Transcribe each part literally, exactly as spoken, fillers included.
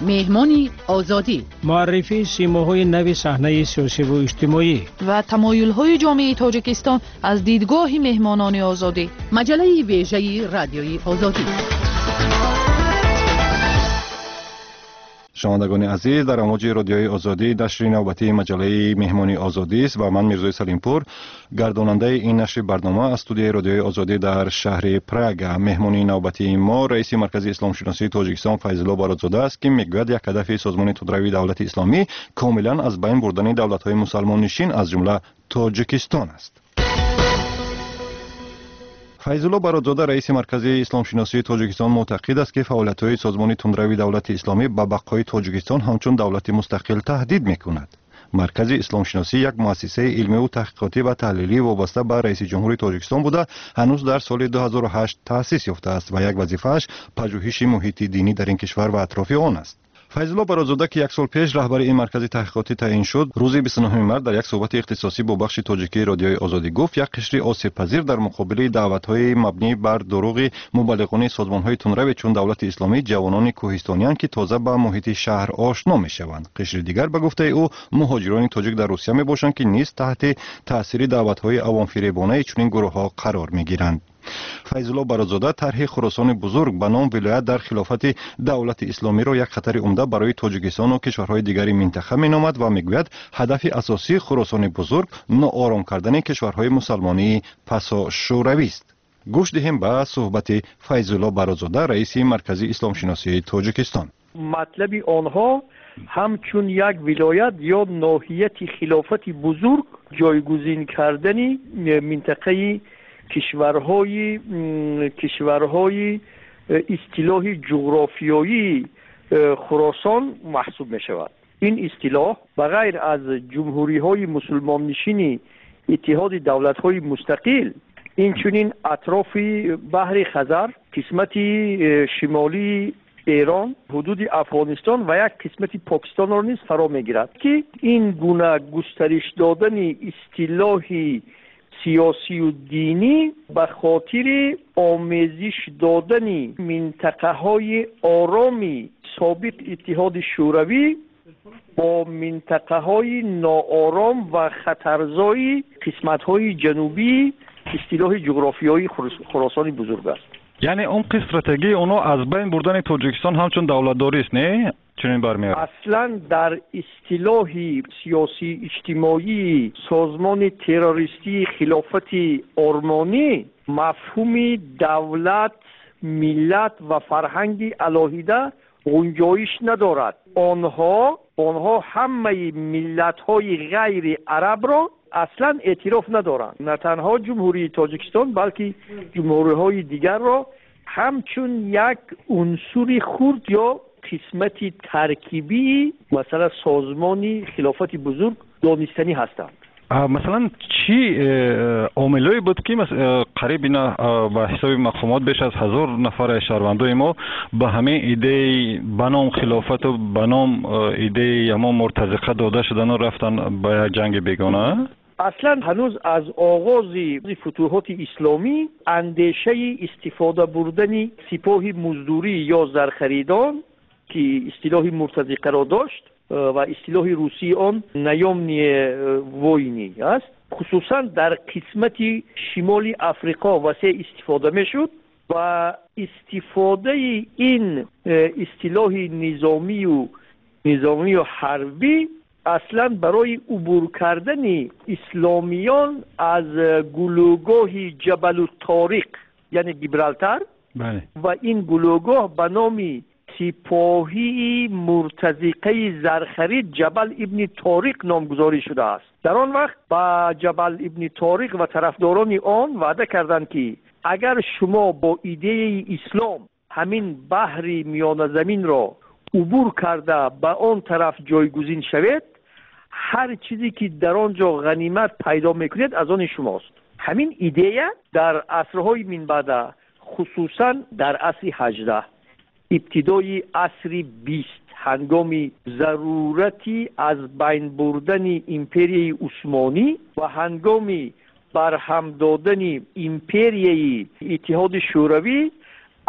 مهمانی آزادی، معرفی سیماهای نو صحنه سیاسی و اجتماعی و تمایل‌های جامعه تاجیکستان از دیدگاه مهمانان آزادی. مجله ویژه رادیوی آزادی. شنوندگان عزیز، در امواج رادیوی آزادی نشر نوبتی مجله مهمانی آزادی است و من میرزای سلیمپور گرداننده این نشر برنامه از استودیوی رادیوی آزادی در شهر پراگ. مهمانی نوبتی ما رئیس مرکز اسلام شناسی تاجیکستان فیض‌الله بارودزاده است که میگوید یک هدف سازمان تندروی دولت اسلامی کاملا از بین بردن دولت‌های مسلمان نشین از جمله تاجیکستان است. فیض‌الله بارودزاده رئیس مرکز اسلام شناسی تاجیکستان معتقد است که فعالیت‌های سازمان تندروی دولت اسلامی به بقای تاجیکستان همچون دولت مستقل تهدید می‌کند. مرکز اسلام شناسی یک مؤسسه علمی و تحقیقاتی و تحلیلی وابسته به رئیس جمهوری تاجیکستان بوده هنوز در سال دو هزار و هشت تأسیس یافته است و یک وظیفه‌اش پژوهش محیط دینی در این کشور و اطراف آن است. فیض‌الله بارودزاده که یک سال پیش رهبر این مرکز تحقیقاتی تعیین شد، روز بیست و نهم مارس در یک صحبت اختصاصی با بخش تاجیکی رادیوی آزادی گفت یک قشر آسیب‌پذیر در مقابل دعوت‌های مبنی بر دروغ مبلغان سازمان‌های تندرو چون دولت اسلامی جوانان کوهستانیان که تازه به محیط شهر آشنا می‌شوند. قشر دیگر به گفته او مهاجران تاجیک در روسیه می‌باشند که نیز تحت تاثیر دعوت‌های عوام‌فریبانه چنین گروه‌ها قرار می‌گیرند. فیض‌الله بارودزاده طرح خراسان بزرگ به نام ولایت در خلافت دولت اسلامی را یک خطر عمده برای تاجیکستان و کشورهای دیگر منطقه مینامد و میگوید هدف اساسی خراسان بزرگ ناآرام کردن کشورهای مسلمانی پسا شوروی است. گوش دهیم به صحبت فیض‌الله بارودزاده رئیس مرکز اسلام شناسی تاجیکستان. مطلب آنها همچون یک ولایت یا ناحیه خلافت بزرگ جایگزین کردن منطقه کشورهای کشورهای اصطلاح جغرافیایی خراسان محسوب می شود. این اصطلاح بغیر از جمهوری های مسلمان نشین اتحاد دولت های مستقل این چنین اطراف بحر خزر، قسمت شمالی ایران، حدود افغانستان و یک قسمت پاکستان را نیز فرا می گیرد که این گونه گسترش دادن اصطلاح سیاسی و دینی به خاطر آمیزش دادن منطقه های آرامی سابق اتحاد شوروی با منطقه های ناآرام و خطرزای قسمت های جنوبی اصطلاح جغرافیایی خراسان بزرگ است. یعنی اون استراتژی اونو از بین بردن تاجیکستان همچون دولت‌داری است، نه؟ چنین برمیاد. اصلا در اصطلاح سیاسی اجتماعی سازمان تروریستی خلافت آرمانی مفهوم دولت، ملت و فرهنگ الهیده گنجایش ندارد. آنها آنها همه ملت‌های غیر عرب را اصلا اعتراف ندارند. نه تنها جمهوری تاجیکستان بلکه جمهوری‌های دیگر را همچون یک عنصر خرد یا قسمتی ترکیبی مثلا سازمانی خلافت بزرگ دانستنی هستند. مثلا چی عاملایی بود که قریب اینا به حساب مقامات بیش از هزار نفر شهروندای ما به همه ایده بنام خلافت و بنام ایده یما مرتزقه داده شدن و رفتن به جنگ بیگانه؟ اصلا هنوز از آغاز فتوحات اسلامی اندیشه استفاده بردن سپاه مزدوری یا زرخریدان که اصطلاح مرتزقه را داشت و اصطلاح روسی آن نیامنی ووینی است، خصوصا در قسمت شمال افریقا وسیع استفاده می شد و استفاده این اصطلاح نظامی و نظامی و حربی اصلا برای عبور کردن اسلامیان از گلوگاه جبل الطارق یعنی گیبرالتار بله. و این گلوگاه به نام سپاهی مرتزقه زرخرید جبل ابن طارق نامگذاری شده است. در آن وقت با جبل ابن طارق و طرفداران آن وعده کردند که اگر شما با ایده اسلام همین بحر میانه زمین را عبور کرده به آن طرف جایگزین شوید، هر چیزی که در آنجا غنیمت پیدا میکنید از آن شماست. همین ایده در عصرهای من بعد، خصوصا در عصر هجده، ابتدای عصر بیست، هنگام ضرورتی از بین بردن امپریای عثمانی و هنگام برهم دادن امپریای اتحاد شوروی،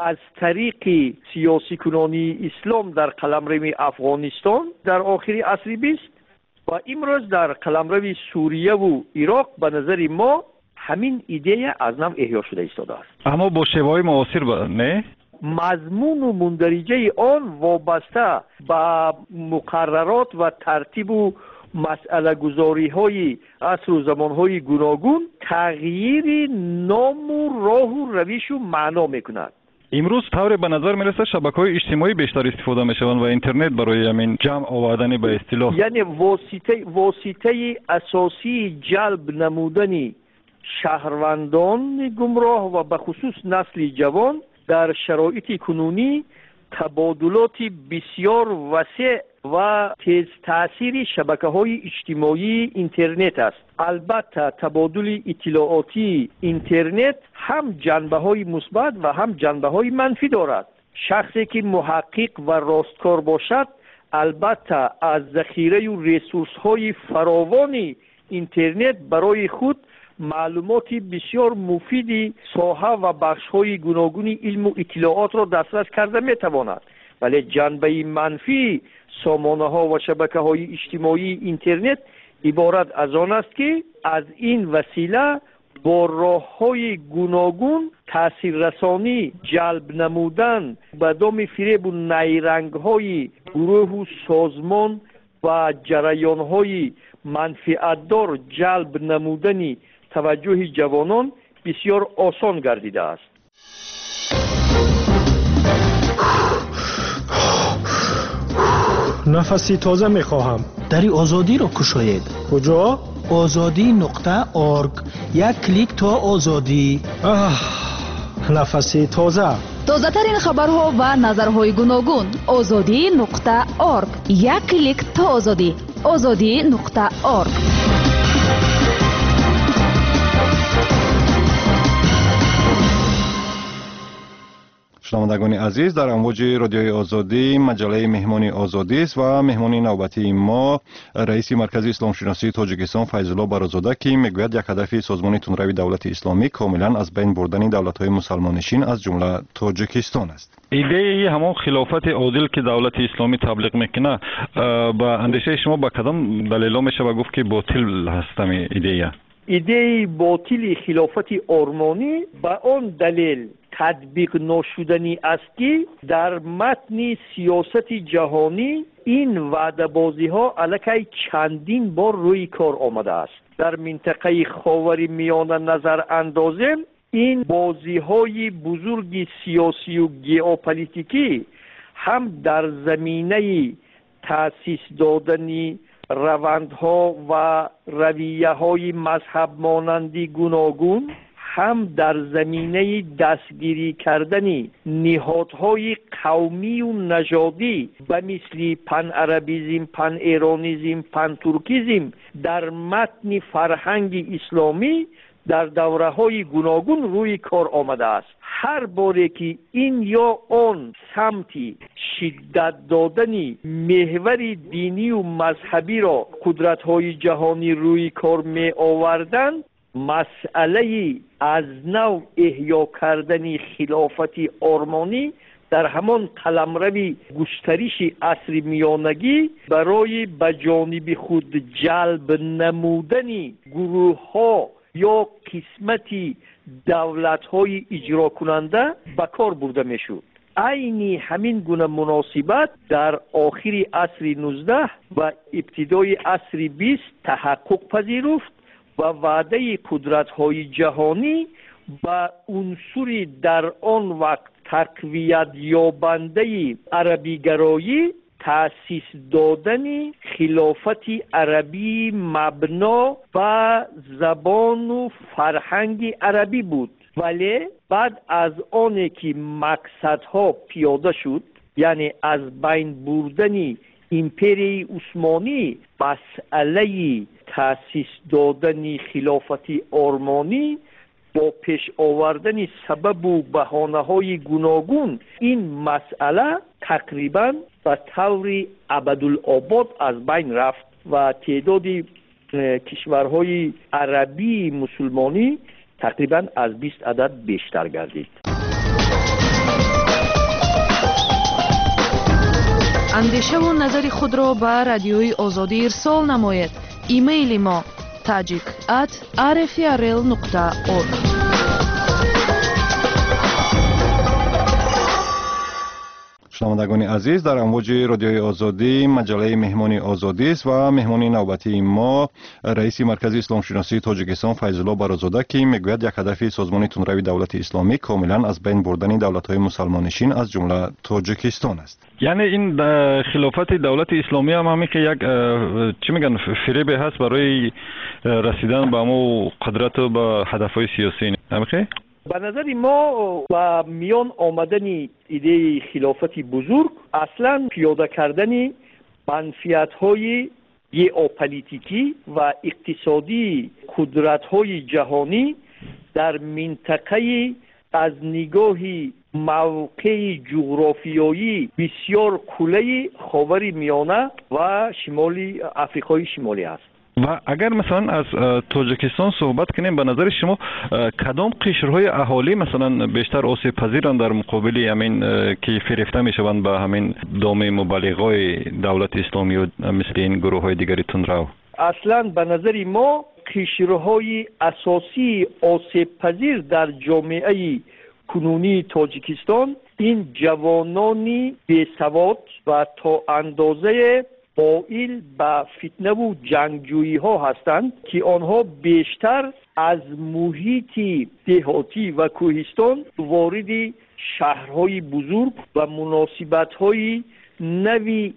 از طریق سیاسی کنانی اسلام در قلمرو افغانستان در آخر عصر بیست و امروز در قلمرو سوریه و عراق به نظر ما همین ایده از نو احیا شده ایستاده است. اما با شیوه‌های معاصر نه؟ مضمون و مندرجه آن وابسته به مقررات و ترتیب و مسئله گذاری های عصر و زمان های گوناگون تغییر نام و راه و روش و معنا میکند. امروز طور به نظر میرسه شبکه‌های اجتماعی بیشتر استفاده میشوند و اینترنت برای همین جمع آوردن به اصطلاح، یعنی واسطه واسطه اساسی جلب نمودن شهروندان گمراه و به خصوص نسل جوان در شرایط کنونی تبادلات بسیار وسیع و تیز تأثیر شبکه‌های اجتماعی اینترنت است. البته تبادل اطلاعاتی اینترنت هم جنبه‌های مثبت و هم جنبه‌های منفی دارد. شخصی که محقق و راستکار باشد البته از ذخیره و ریسورس‌های فراوان اینترنت برای خود معلومات بسیار مفیدی ساحه و بخش‌های گوناگون علم و اطلاعات را دسترس کرده می‌تواند. ولی جنبه منفی سامانه‌ها و شبکه‌های اجتماعی اینترنت عبارت از آن است که از این وسیله با راه‌های گوناگون تاثیررسانی جلب نمودن به دام فریب و نیرنگ‌های گروه و سازمان و جریان‌های منفعت‌دار جلب نمودنی توجه جوانان بسیار آسان گردیده است. نفسی تازه میخواهم. دری آزادی را کشاید. کجا؟ آزادی نقطه ارگ. یک کلیک تا آزادی. آه، نفسی تازه. تازه ترین خبرها و نظرهای گوناگون. آزادی نقطه ارگ. یک کلیک تا آزادی. آزادی نقطه ارگ. شنوندگان عزیز، در امواج رادیوی آزادی مجله مهمانی آزادی است و مهمانی نوبتی ما رئیس مرکز اسلام شناسی تاجیکستان فیض الله برازاده که میگوید یک هدف سازمان تندروی دولت اسلامی کاملا از بین بردن دولت‌های مسلمانشین از جمله تاجیکستان است. ایده همون خلافت عادل که دولت اسلامی تبلیغ میکنه با اندیشه شما با کدام دلیل میشه و گفت که باطل هستم ایده؟ ایده باطل خلافت آرمانی با آن دلیل تطبیق نشدنی است که در متن سیاست جهانی این وعده بازی ها علیه چندین بار روی کار آمده است. در منطقه خاور میانه نظر اندازیم این بازی های بزرگ سیاسی و ژئوپلیتیکی هم در زمینه تأسیس دادن روندها و رویه های مذهب مانندی گوناگون هم در زمینه دستگیری کردن نهادهای قومی و نژادی به مثل پن عربیزم، پن ایرانیزم، پن ترکیزم در متن فرهنگ اسلامی در دوره های گوناگون روی کار آمده است. هر باره که این یا آن سمتی شدت دادن محور دینی و مذهبی را قدرت های جهانی روی کار می آوردن، مسئله از نو احیا کردن خلافت آرمانی در همان قلمرو گسترش عصر میانگی برای به جانب خود جلب نمودن گروه ها یا قسمتی دولت های اجرا کننده به کار برده می شود. عین همین گونه مناسبت در آخر عصر نوزده و ابتدای عصر بیست تحقق پذیرفت و وعده قدرت های جهانی و عنصری در آن وقت تقویت یابنده عربی گرایی تأسیس دادن خلافت عربی مبنا و زبان و فرهنگ عربی بود. ولی بعد از آن که مقصدها پیاده شد، یعنی از بین بردن امپری عثمانی، مسئله تأسیس دادن خلافت آرمانی با پیش آوردن سبب و بهانه‌های گوناگون این مسئله تقریباً به طور ابدالآباد از بین رفت و تعداد کشورهای عربی مسلمانی تقریباً از بیست عدد بیشتر گردید. اندیشه و نظر خود را به رادیوی آزادی ارسال نماید. ایمیل ما tajik at r f r l نقطه org. شنوندگان عزیز، در امواج رادیوی آزادی مجله مهمانی آزادی است و مهمانی نوبتی ما رئیس مرکز اسلام شناسی تاجیکستان فیض‌الله برازاده که میگوید یک هدف سازمان تندروی دولت اسلامی کاملا از بین بردن دولت‌های مسلمانشین از جمله تاجیکستان است. یعنی این خلافت دولت اسلامی هم همین که یک چی میگن فریب هست برای رسیدن به امو قدرت و به هدف‌های سیاسی. همین به نظر ما با میان آمدن ایده خلافت بزرگ اصلا پیاده کردن منفعت‌های ژئوپلیتیکی و اقتصادی قدرت‌های جهانی در منطقه از نگاه موقع جغرافیایی بسیار کلی خاور میانه و شمالی آفریقای شمالی است. و اگر مثلا از تاجیکستان صحبت کنیم، به نظر شما کدام قشرهای اهالی مثلا بیشتر آسیب پذیرند در مقابل همین که فریفته میشوند به همین دام مبلغای دولت اسلامی و مثل این گروه های دیگری تندرو؟ اصلا به نظر ما قشرهای اساسی آسیب پذیر در جامعه کنونی تاجیکستان این جوانانی بی‌سواد و تا اندازه قائل به فتنه و جنگجویی ها هستند که آنها بیشتر از محیط دهاتی و کوهستان وارد شهرهای بزرگ و مناسبت‌های نوی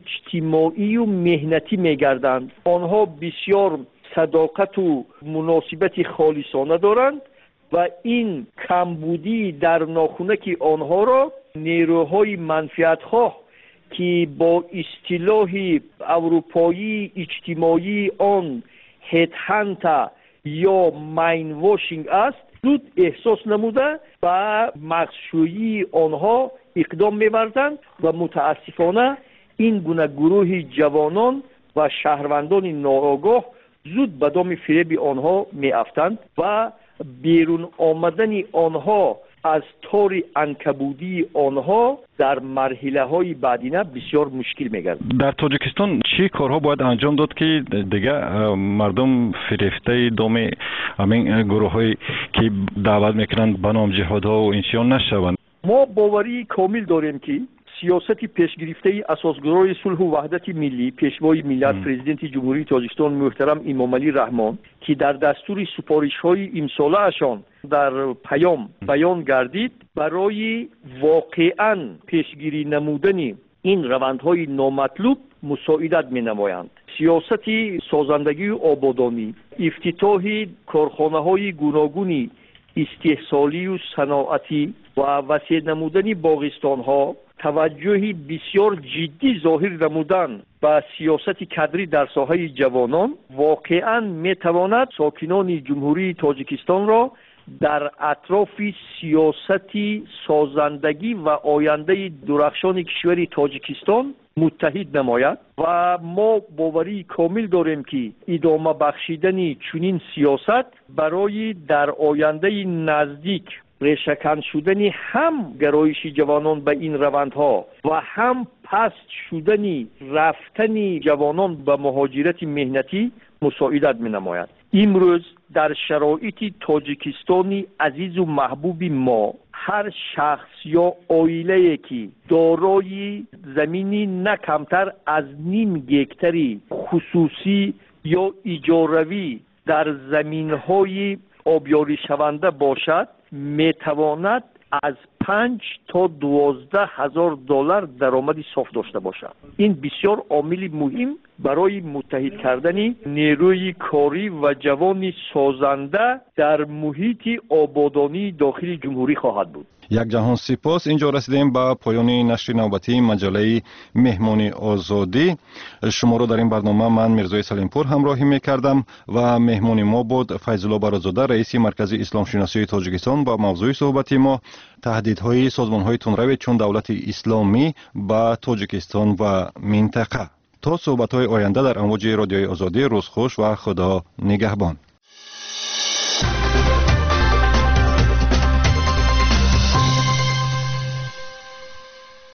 اجتماعی و مهنتی می‌گردند. آنها بسیار صداقت و مناسبت خالصانه دارند و این کمبودی در ناخونک آنها را نیروهای منفعت‌خواه که با اصطلاح اروپایی اجتماعی آن هد هانت یا ماین واشینگ است زود احساس نموده و مغزشویی آنها اقدام می‌ورزند و متاسفانه این گونه گروه جوانان و شهروندان ناآگاه زود به دام فریب آنها می‌افتند و بیرون آمدن آنها از تار عنکبوتی آنها در مرحله های بعدینه بسیار مشکل میگرد. در تاجیکستان چی کارها باید انجام داد که دیگه مردم فریفته دام همین گروه هایی که دعوت میکنند به نام جهادها و اینچیان نشوند؟ ما باوری کامل داریم که سیاست پیشگرفته اساسگرای صلح و وحدت ملی پیشوای ملت پرزیدنت جمهوری تاجیکستان محترم امام علی رحمان که در دستور سپارش‌های امساله اشان در پیام بیان گردید برای واقعاً پیشگیری نمودن این روندهای نامطلوب مساعدت می‌نمایند. سیاست سازندگی و آبادانی، افتتاح کارخانه‌های گوناگون استحصالی و صنعتی و وسیع نمودن باغستان‌ها، توجه بسیار جدی ظاهر نمودن به سیاست کدری در ساحه جوانان واقعاً میتواند ساکنان جمهوری تاجیکستان را در اطراف سیاست سازندگی و آینده درخشان کشور تاجیکستان متحد نماید و ما باوری کامل داریم که ادامه بخشیدن چنین سیاست برای در آینده نزدیک ریشه‌کن شدن هم گرایش جوانان به این روندها و هم پست شدن رفتن جوانان به مهاجرت مهنتی مساعدت می‌نماید. امروز در شرایط تاجیکستانی عزیز و محبوب ما هر شخص یا عائله‌ای که دارای زمینی نه کمتر از نیم گکتری خصوصی یا اجاروی در زمین‌های آبیاری شونده باشد میتواند از پنج تا دوازده هزار دلار درآمد صاف داشته باشد. این بسیار عامل مهم برای متحد کردن نیروی کاری و جوان سازنده در محیط آبادانی داخل جمهوری خواهد بود. یک جهان سپاس. اینجا رسیدیم به پایان نشر نوبتی مجله مهمانی آزادی. شما را در این برنامه من میرزای سلیمپور همراهی میکردم و مهمان ما بود فیض‌الله برازاده رئیس مرکز اسلام شناسی تاجیکستان. با موضوع صحبت ما تهدیدهای سازمان‌های تندروی چون دولت اسلامی به تاجیکستان و منطقه. تا صحبت‌های آینده در امواج رادیوی آزادی، روز خوش و خدا نگهبان.